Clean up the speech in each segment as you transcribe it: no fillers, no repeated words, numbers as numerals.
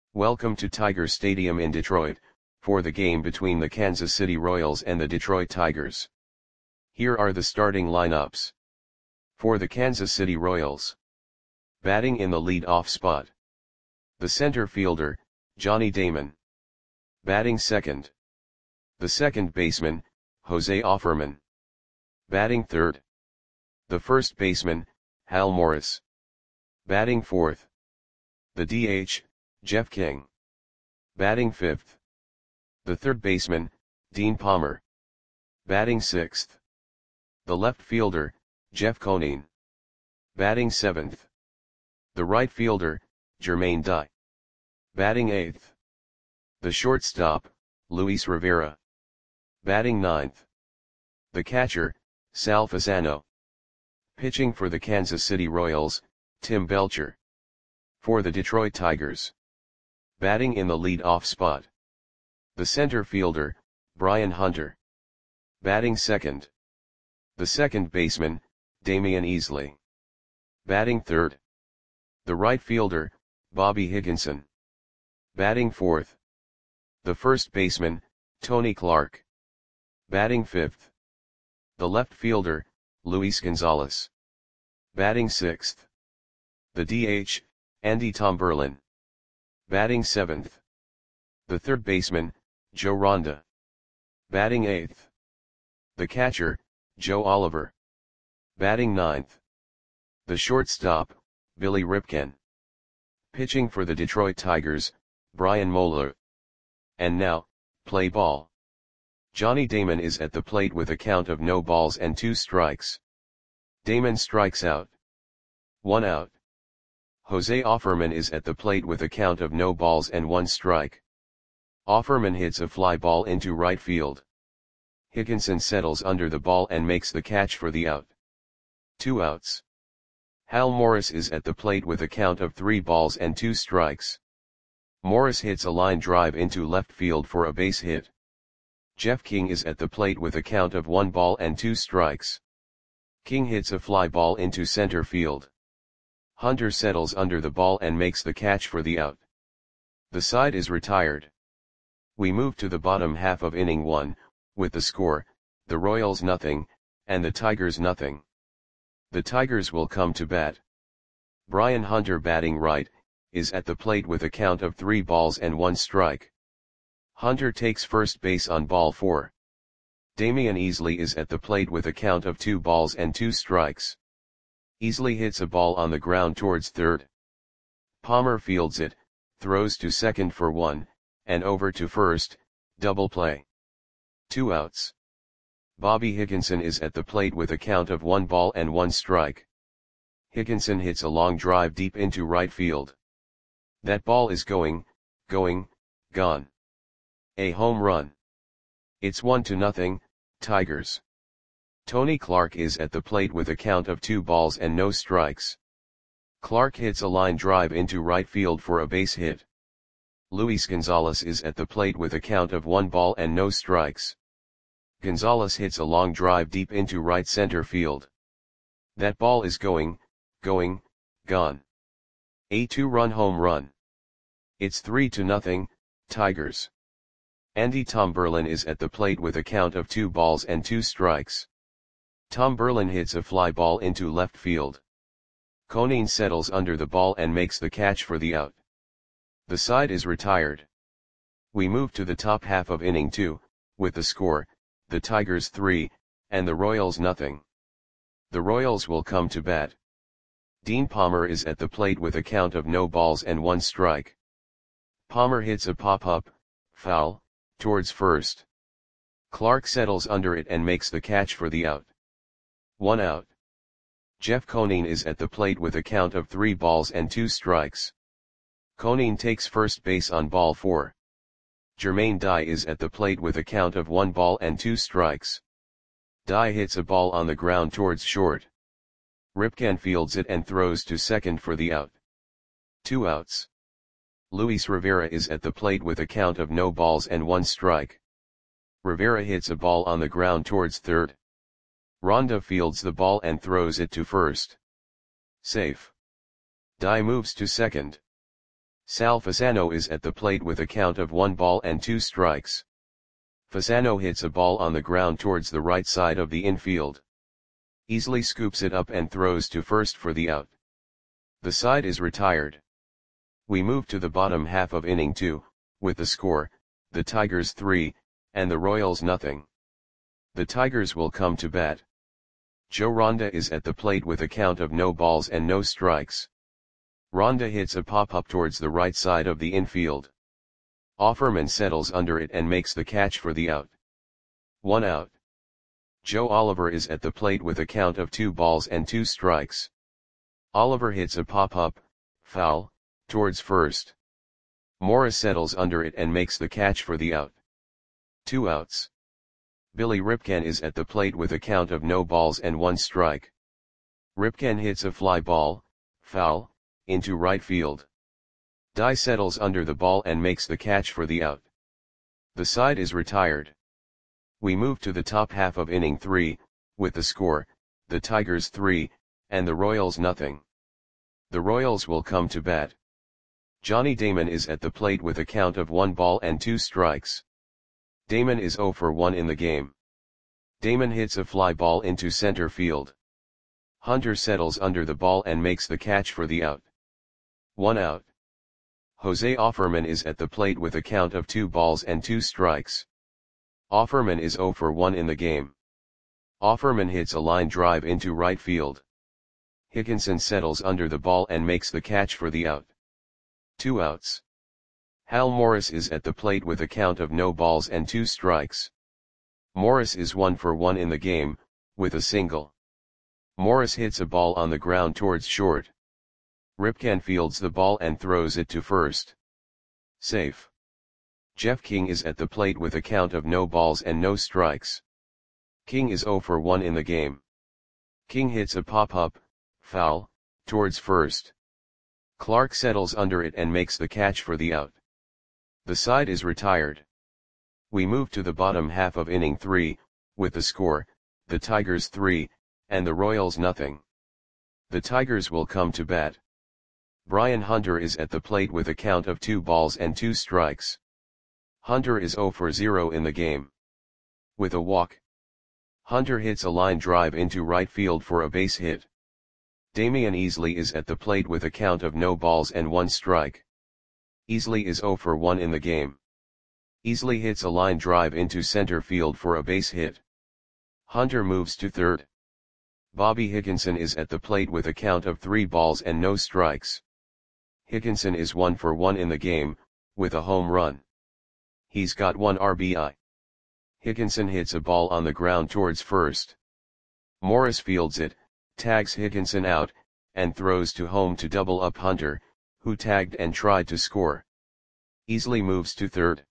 Welcome to Tiger Stadium in Detroit, for the game between the Kansas City Royals and the Detroit Tigers. Here are the starting lineups. For the Kansas City Royals. Batting in the lead-off spot. The center fielder, Johnny Damon. Batting second. The second baseman, Jose Offerman. Batting third. The first baseman, Hal Morris. Batting fourth. The DH, Jeff King. Batting fifth. The third baseman, Dean Palmer. Batting sixth. The left fielder, Jeff Conine. Batting seventh. The right fielder, Jermaine Dye. Batting eighth. The shortstop, Luis Rivera. Batting ninth. The catcher, Sal Fasano. Pitching for the Kansas City Royals, Tim Belcher. For the Detroit Tigers. Batting in the lead-off spot. The center fielder, Brian Hunter. Batting second. The second baseman, Damian Easley. Batting third. The right fielder, Bobby Higginson. Batting fourth. The first baseman, Tony Clark. Batting fifth. The left fielder, Luis Gonzalez. Batting sixth. The DH, Andy Tomberlin. Batting seventh. The third baseman, Joe Ronda. Batting eighth. The catcher, Joe Oliver. Batting ninth. The shortstop, Billy Ripken. Pitching for the Detroit Tigers, Brian Moeller. And now, play ball. Johnny Damon is at the plate with a count of no balls and 2 strikes. Damon strikes out. 1 out. Jose Offerman is at the plate with a count of no balls and 1 strike. Offerman hits a fly ball into right field. Higginson settles under the ball and makes the catch for the out. 2 outs. Hal Morris is at the plate with a count of 3 balls and 2 strikes. Morris hits a line drive into left field for a base hit. Jeff King is at the plate with a count of 1 ball and 2 strikes. King hits a fly ball into center field. Hunter settles under the ball and makes the catch for the out. The side is retired. We move to the bottom half of inning 1, with the score, the Royals nothing, and the Tigers nothing. The Tigers will come to bat. Brian Hunter, batting right, is at the plate with a count of 3 balls and 1 strike. Hunter takes first base on ball 4. Damian Easley is at the plate with a count of 2 balls and 2 strikes. Easley hits a ball on the ground towards third. Palmer fields it, throws to second for 1, and over to first, double play. 2 outs. Bobby Higginson is at the plate with a count of 1 ball and 1 strike. Higginson hits a long drive deep into right field. That ball is going, gone. A home run. It's 1-0, Tigers. Tony Clark is at the plate with a count of 2 balls and no strikes. Clark hits a line drive into right field for a base hit. Luis Gonzalez is at the plate with a count of 1 ball and no strikes. Gonzalez hits a long drive deep into right center field. That ball is going, gone. A 2-run home run. It's 3-0, Tigers. Andy Tomberlin is at the plate with a count of 2 balls and 2 strikes. Tomberlin hits a fly ball into left field. Conine settles under the ball and makes the catch for the out. The side is retired. We move to the top half of inning 2, with the score, the Tigers 3, and the Royals nothing. The Royals will come to bat. Dean Palmer is at the plate with a count of no balls and 1 strike. Palmer hits a pop-up, foul, towards first. Clark settles under it and makes the catch for the out. 1 out. Jeff Conine is at the plate with a count of 3 balls and 2 strikes. Conine takes first base on ball 4. Jermaine Dye is at the plate with a count of 1 ball and 2 strikes. Dye hits a ball on the ground towards short. Ripken fields it and throws to second for the out. 2 outs. Luis Rivera is at the plate with a count of no balls and 1 strike. Rivera hits a ball on the ground towards third. Ronda fields the ball and throws it to first. Safe. Dye moves to second. Sal Fasano is at the plate with a count of 1 ball and 2 strikes. Fasano hits a ball on the ground towards the right side of the infield. Easily scoops it up and throws to first for the out. The side is retired. We move to the bottom half of inning 2, with the score, the Tigers 3, and the Royals nothing. The Tigers will come to bat. Joe Ronda is at the plate with a count of no balls and no strikes. Ronda hits a pop-up towards the right side of the infield. Offerman settles under it and makes the catch for the out. 1 out. Joe Oliver is at the plate with a count of 2 balls and 2 strikes. Oliver hits a pop-up, foul, towards first. Morris settles under it and makes the catch for the out. 2 outs. Billy Ripken is at the plate with a count of no balls and 1 strike. Ripken hits a fly ball, foul, into right field. Dye settles under the ball and makes the catch for the out. The side is retired. We move to the top half of inning 3, with the score, the Tigers 3, and the Royals nothing. The Royals will come to bat. Johnny Damon is at the plate with a count of 1 ball and 2 strikes. Damon is 0 for 1 in the game. Damon hits a fly ball into center field. Hunter settles under the ball and makes the catch for the out. 1 out. Jose Offerman is at the plate with a count of 2 balls and 2 strikes. Offerman is 0 for 1 in the game. Offerman hits a line drive into right field. Hickinson settles under the ball and makes the catch for the out. 2 outs. Hal Morris is at the plate with a count of no balls and 2 strikes. Morris is 1 for 1 in the game, with a single. Morris hits a ball on the ground towards short. Ripken fields the ball and throws it to first. Safe. Jeff King is at the plate with a count of no balls and no strikes. King is 0 for 1 in the game. King hits a pop-up, foul, towards first. Clark settles under it and makes the catch for the out. The side is retired. We move to the bottom half of inning 3, with the score, the Tigers 3, and the Royals nothing. The Tigers will come to bat. Brian Hunter is at the plate with a count of 2 balls and 2 strikes. Hunter is 0 for 0 in the game. With a walk. Hunter hits a line drive into right field for a base hit. Damian Easley is at the plate with a count of no balls and 1 strike. Easley is 0 for 1 in the game. Easley hits a line drive into center field for a base hit. Hunter moves to third. Bobby Higginson is at the plate with a count of 3 balls and no strikes. Higginson is 1 for 1 in the game, with a home run. He's got 1 RBI. Higginson hits a ball on the ground towards first. Morris fields it, tags Higginson out, and throws to home to double up Hunter, who tagged and tried to score. Easley moves to third.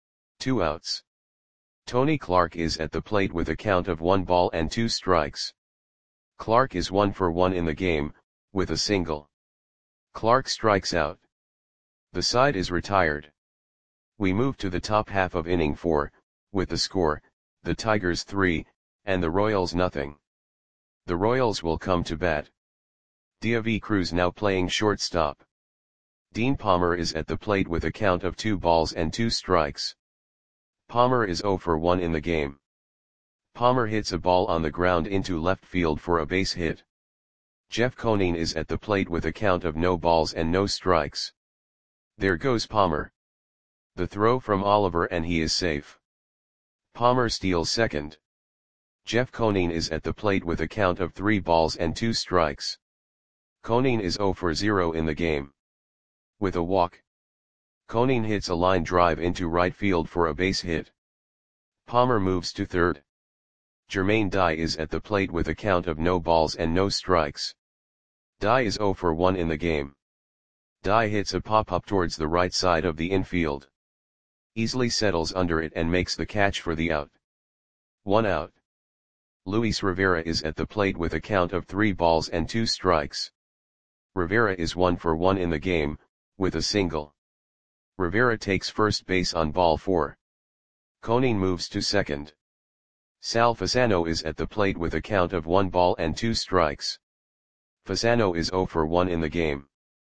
2 outs. Tony Clark is at the plate with a count of 1 ball and 2 strikes. Clark is 1 for 1 in the game, with a single. Clark strikes out. The side is retired. We move to the top half of inning 4, with the score, the Tigers 3, and the Royals nothing. The Royals will come to bat. Diavi Cruz now playing shortstop. Dean Palmer is at the plate with a count of 2 balls and 2 strikes. Palmer is 0 for 1 in the game. Palmer hits a ball on the ground into left field for a base hit. Jeff Conine is at the plate with a count of no balls and no strikes. There goes Palmer. The throw from Oliver and he is safe. Palmer steals second. Jeff Conine is at the plate with a count of 3 balls and 2 strikes. Conine is 0 for 0 in the game. With a walk. Conine hits a line drive into right field for a base hit. Palmer moves to third. Jermaine Dye is at the plate with a count of no balls and no strikes. Dye is 0 for 1 in the game. Dye hits a pop-up towards the right side of the infield. Easley settles under it and makes the catch for the out. 1 out. Luis Rivera is at the plate with a count of 3 balls and 2 strikes. Rivera is 1 for 1 in the game, with a single. Rivera takes first base on ball 4. Conine moves to second. Sal Fasano is at the plate with a count of 1 ball and 2 strikes. Fasano is 0 for 1 in the game.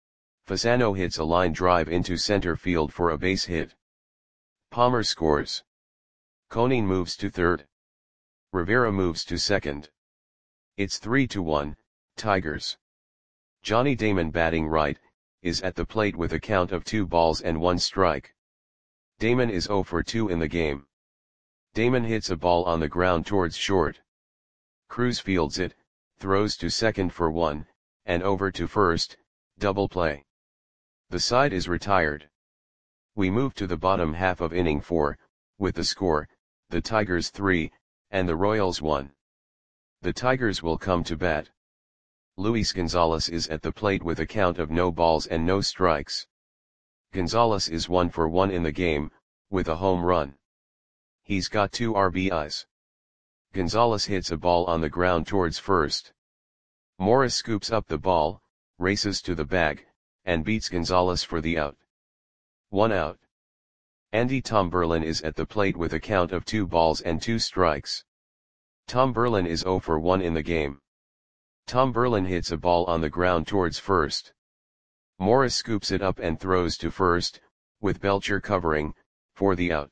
Fasano hits a line drive into center field for a base hit. Palmer scores. Koning moves to third. Rivera moves to second. It's 3-1, Tigers. Johnny Damon, batting right, is at the plate with a count of 2 balls and 1 strike. Damon is 0 for 2 in the game. Damon hits a ball on the ground towards short. Cruz fields it, throws to second for 1, and over to first, double play. The side is retired. We move to the bottom half of inning 4, with the score, the Tigers 3, and the Royals 1. The Tigers will come to bat. Luis Gonzalez is at the plate with a count of no balls and no strikes. Gonzalez is 1 for 1 in the game, with a home run. He's got 2 RBIs. Gonzalez hits a ball on the ground towards first. Morris scoops up the ball, races to the bag, and beats Gonzalez for the out. 1 out. Andy Tom Berlin is at the plate with a count of 2 balls and 2 strikes. Tom Berlin is 0 for 1 in the game. Tom Berlin hits a ball on the ground towards first. Morris scoops it up and throws to first, with Belcher covering, for the out.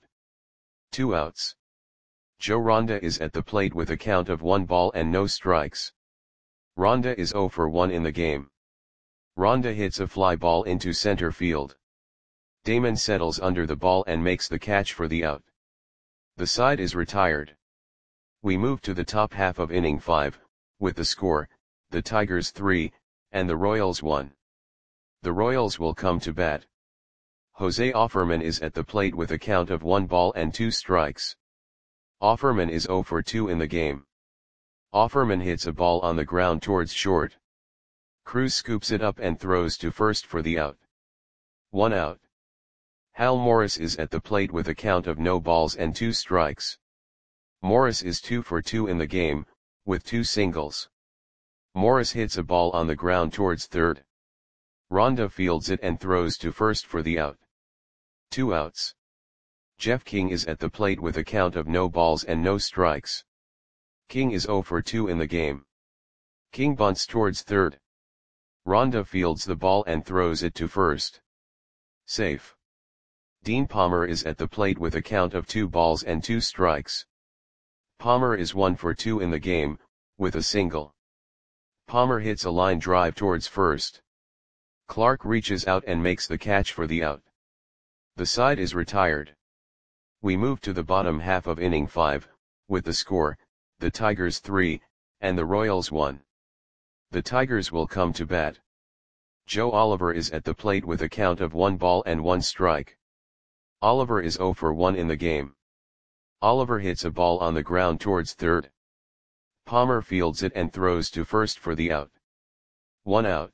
2 outs. Joe Ronda is at the plate with a count of 1 ball and no strikes. Ronda is 0 for 1 in the game. Ronda hits a fly ball into center field. Damon settles under the ball and makes the catch for the out. The side is retired. We move to the top half of inning 5, with the score, the Tigers 3, and the Royals 1. The Royals will come to bat. Jose Offerman is at the plate with a count of 1 ball and 2 strikes. Offerman is 0 for 2 in the game. Offerman hits a ball on the ground towards short. Cruz scoops it up and throws to first for the out. 1 out. Hal Morris is at the plate with a count of no balls and 2 strikes. Morris is 2 for 2 in the game, with 2 singles. Morris hits a ball on the ground towards third. Ronda fields it and throws to first for the out. 2 outs. Jeff King is at the plate with a count of no balls and no strikes. King is 0 for 2 in the game. King bunts towards third. Ronda fields the ball and throws it to first. Safe. Dean Palmer is at the plate with a count of 2 balls and 2 strikes. Palmer is 1 for 2 in the game, with a single. Palmer hits a line drive towards first. Clark reaches out and makes the catch for the out. The side is retired. We move to the bottom half of inning 5, with the score, the Tigers 3, and the Royals 1. The Tigers will come to bat. Joe Oliver is at the plate with a count of 1 ball and 1 strike. Oliver is 0 for 1 in the game. Oliver hits a ball on the ground towards third. Palmer fields it and throws to first for the out. 1 out.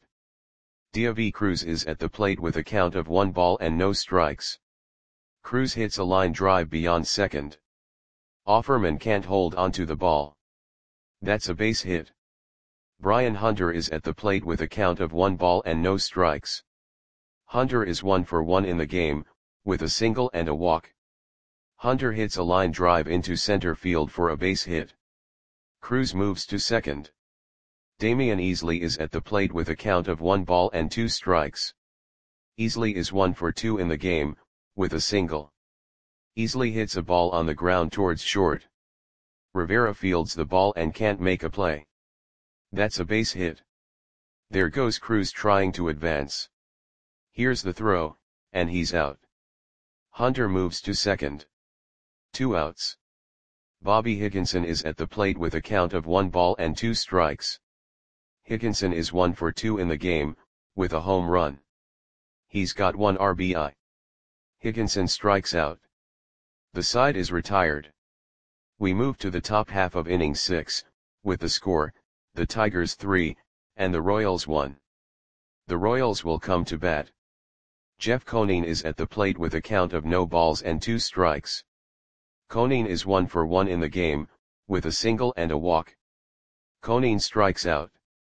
Diavi Cruz is at the plate with a count of 1 ball and no strikes. Cruz hits a line drive beyond second. Offerman can't hold onto the ball. That's a base hit. Brian Hunter is at the plate with a count of 1 ball and no strikes. Hunter is 1 for 1 in the game, with a single and a walk. Hunter hits a line drive into center field for a base hit. Cruz moves to second. Damian Easley is at the plate with a count of 1 ball and 2 strikes. Easley is 1 for 2 in the game, with a single. Easley hits a ball on the ground towards short. Rivera fields the ball and can't make a play. That's a base hit. There goes Cruz trying to advance. Here's the throw, and he's out. Hunter moves to second. 2 outs. Bobby Higginson is at the plate with a count of 1 ball and 2 strikes. Higginson is 1 for 2 in the game, with a home run. He's got 1 RBI. Higginson strikes out. The side is retired. We move to the top half of inning 6, with the score, the Tigers 3, and the Royals 1. The Royals will come to bat. Jeff Koning is at the plate with a count of no balls and 2 strikes. Koning is 1 for 1 in the game, with a single and a walk. Koning strikes out.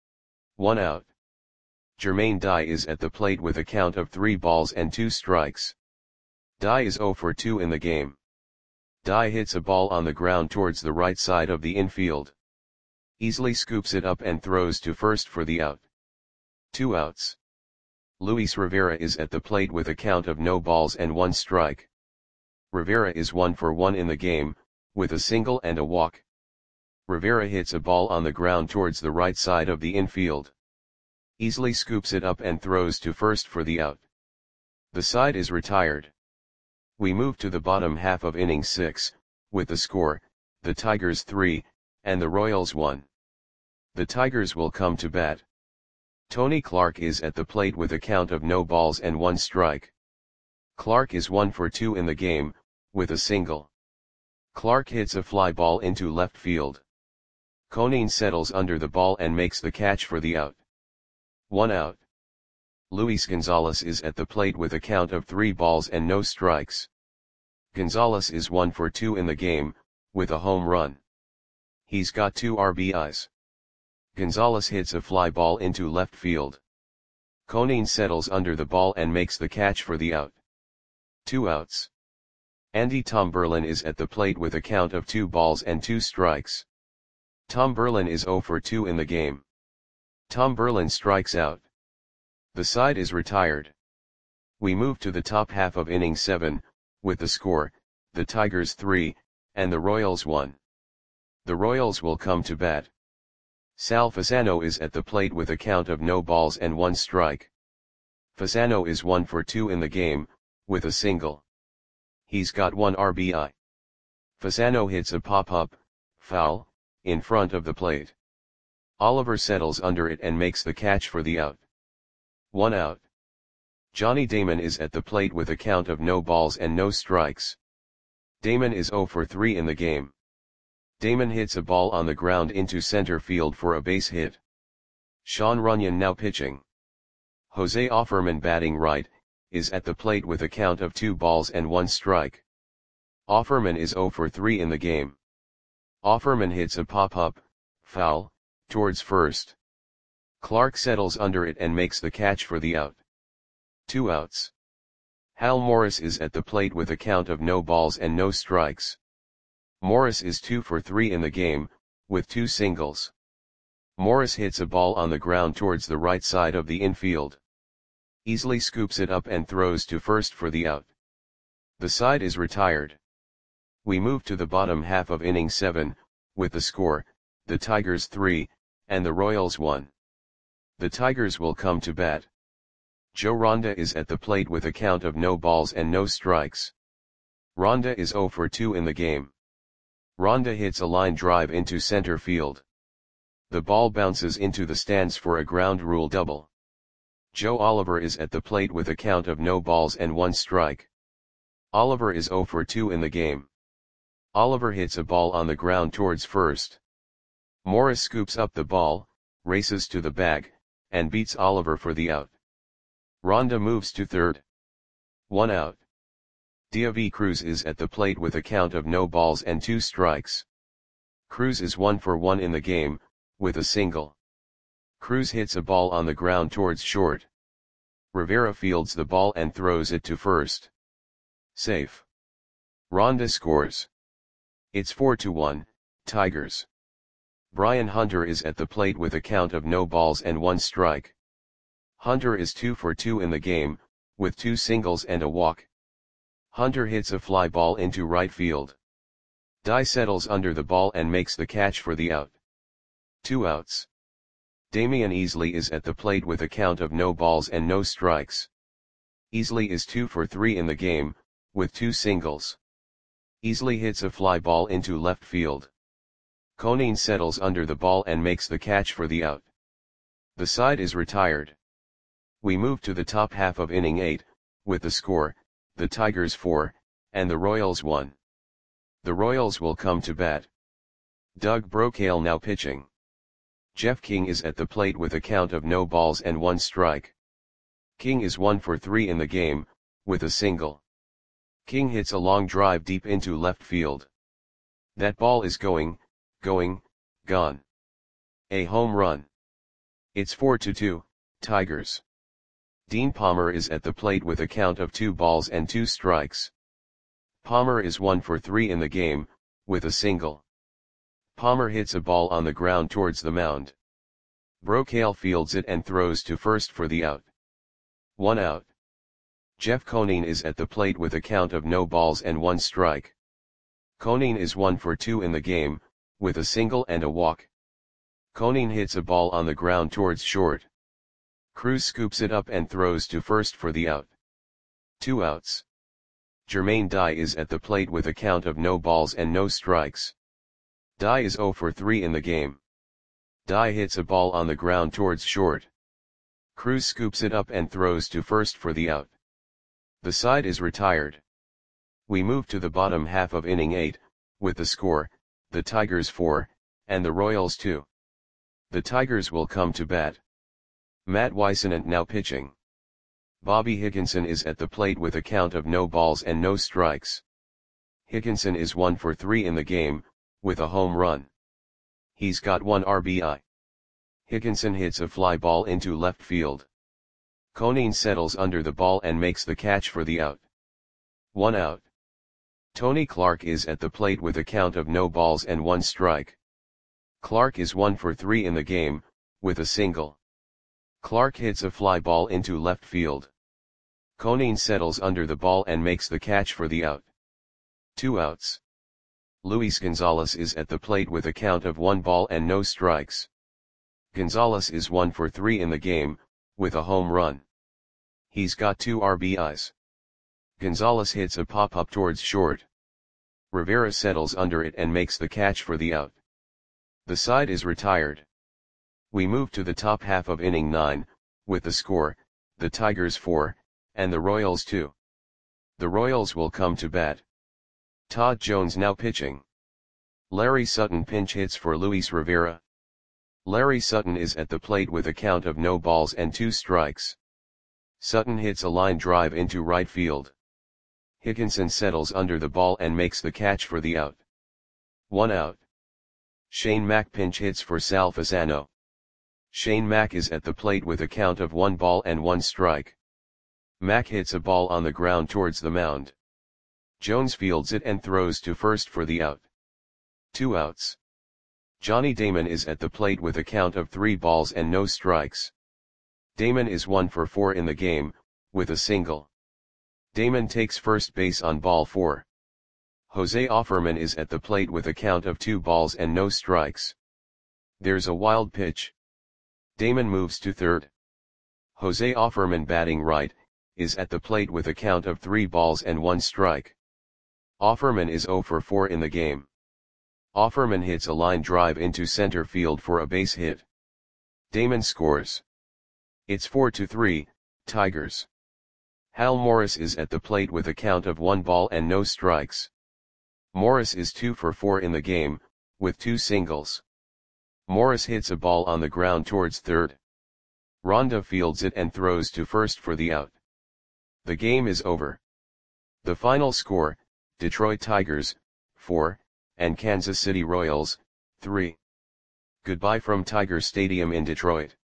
1 out. Jermaine Dye is at the plate with a count of 3 balls and 2 strikes. Dye is 0 for 2 in the game. Dye hits a ball on the ground towards the right side of the infield. Easley scoops it up and throws to first for the out. 2 outs. Luis Rivera is at the plate with a count of no balls and one strike. Rivera is 1 for 1 in the game, with a single and a walk. Rivera hits a ball on the ground towards the right side of the infield. Easily scoops it up and throws to first for the out. The side is retired. We move to the bottom half of inning 6, with the score, the Tigers 3, and the Royals 1. The Tigers will come to bat. Tony Clark is at the plate with a count of no balls and one strike. Clark is 1 for 2 in the game, with a single. Clark hits a fly ball into left field. Conine settles under the ball and makes the catch for the out. 1 out. Luis Gonzalez is at the plate with a count of 3 balls and no strikes. Gonzalez is 1 for 2 in the game, with a home run. He's got 2 RBIs. Gonzalez hits a fly ball into left field. Conine settles under the ball and makes the catch for the out. 2 outs. Andy Tom Berlin is at the plate with a count of 2 balls and 2 strikes. Tom Berlin is 0 for 2 in the game. Tom Berlin strikes out. The side is retired. We move to the top half of inning 7, with the score, the Tigers 3, and the Royals 1. The Royals will come to bat. Sal Fasano is at the plate with a count of no balls and one strike. Fasano is 1 for 2 in the game, with a single. He's got 1 RBI. Fasano hits a pop-up, foul, in front of the plate. Oliver settles under it and makes the catch for the out. 1 out. Johnny Damon is at the plate with a count of no balls and no strikes. Damon is 0 for 3 in the game. Damon hits a ball on the ground into center field for a base hit. Sean Runyon now pitching. Jose Offerman batting right, is at the plate with a count of 2 balls and 1 strike. Offerman is 0 for 3 in the game. Offerman hits a pop-up, foul, towards first. Clark settles under it and makes the catch for the out. 2 outs. Hal Morris is at the plate with a count of no balls and no strikes. Morris is 2 for 3 in the game, with 2 singles. Morris hits a ball on the ground towards the right side of the infield. Easily scoops it up and throws to first for the out. The side is retired. We move to the bottom half of inning 7, with the score, the Tigers 3, and the Royals 1. The Tigers will come to bat. Joe Ronda is at the plate with a count of no balls and no strikes. Ronda is 0 for 2 in the game. Ronda hits a line drive into center field. The ball bounces into the stands for a ground rule double. Joe Oliver is at the plate with a count of no balls and 1 strike. Oliver is 0 for 2 in the game. Oliver hits a ball on the ground towards first. Morris scoops up the ball, races to the bag, and beats Oliver for the out. Ronda moves to third. 1 out. Diavi Cruz is at the plate with a count of no balls and 2 strikes. Cruz is 1 for 1 in the game, with a single. Cruz hits a ball on the ground towards short. Rivera fields the ball and throws it to first. Safe. Ronda scores. It's 4-1, Tigers. Brian Hunter is at the plate with a count of no balls and 1 strike. Hunter is 2 for 2 in the game, with 2 singles and a walk. Hunter hits a fly ball into right field. Dye settles under the ball and makes the catch for the out. 2 outs. Damian Easley is at the plate with a count of no balls and no strikes. Easley is 2 for 3 in the game, with 2 singles. Easley hits a fly ball into left field. Conine settles under the ball and makes the catch for the out. The side is retired. We move to the top half of inning 8, with the score, the Tigers 4, and the Royals 1. The Royals will come to bat. Doug Brocail now pitching. Jeff King is at the plate with a count of no balls and 1 strike. King is 1 for 3 in the game, with a single. King hits a long drive deep into left field. That ball is gone. A home run. It's 4-2, Tigers. Dean Palmer is at the plate with a count of 2 balls and 2 strikes. Palmer is 1 for 3 in the game, with a single. Palmer hits a ball on the ground towards the mound. Brocail fields it and throws to first for the out. 1 out. Jeff Conine is at the plate with a count of no balls and 1 strike. Conine is 1 for 2 in the game, with a single and a walk. Conine hits a ball on the ground towards short. Cruz scoops it up and throws to first for the out. 2 outs. Jermaine Dye is at the plate with a count of no balls and no strikes. Dye is 0 for 3 in the game. Dye hits a ball on the ground towards short. Cruz scoops it up and throws to first for the out. The side is retired. We move to the bottom half of inning 8, with the score, the Tigers 4, and the Royals 2. The Tigers will come to bat. Matt Whisenant now pitching. Bobby Higginson is at the plate with a count of no balls and no strikes. Higginson is 1 for 3 in the game, with a home run. He's got 1 RBI. Higginson hits a fly ball into left field. Conine settles under the ball and makes the catch for the out. 1 out. Tony Clark is at the plate with a count of no balls and 1 strike. Clark is 1 for 3 in the game, with a single. Clark hits a fly ball into left field. Conine settles under the ball and makes the catch for the out. 2 outs. Luis Gonzalez is at the plate with a count of 1 ball and no strikes. Gonzalez is 1 for 3 in the game, with a home run. He's got 2 RBIs. Gonzalez hits a pop-up towards short. Rivera settles under it and makes the catch for the out. The side is retired. We move to the top half of inning 9, with the score, the Tigers 4, and the Royals 2. The Royals will come to bat. Todd Jones now pitching. Larry Sutton pinch hits for Luis Rivera. Larry Sutton is at the plate with a count of no balls and 2 strikes. Sutton hits a line drive into right field. Higginson settles under the ball and makes the catch for the out. 1 out. Shane Mack pinch hits for Sal Fasano. Shane Mack is at the plate with a count of 1 ball and 1 strike. Mack hits a ball on the ground towards the mound. Jones fields it and throws to first for the out. 2 outs. Johnny Damon is at the plate with a count of 3 balls and no strikes. Damon is 1 for 4 in the game, with a single. Damon takes first base on ball 4. Jose Offerman is at the plate with a count of 2 balls and no strikes. There's a wild pitch. Damon moves to third. Jose Offerman, batting right, is at the plate with a count of 3 balls and 1 strike. Offerman is 0 for 4 in the game. Offerman hits a line drive into center field for a base hit. Damon scores. It's 4-3, Tigers. Hal Morris is at the plate with a count of 1 ball and no strikes. Morris is 2 for 4 in the game, with 2 singles. Morris hits a ball on the ground towards third. Ronda fields it and throws to first for the out. The game is over. The final score, Detroit Tigers, 4, and Kansas City Royals, 3. Goodbye from Tiger Stadium in Detroit.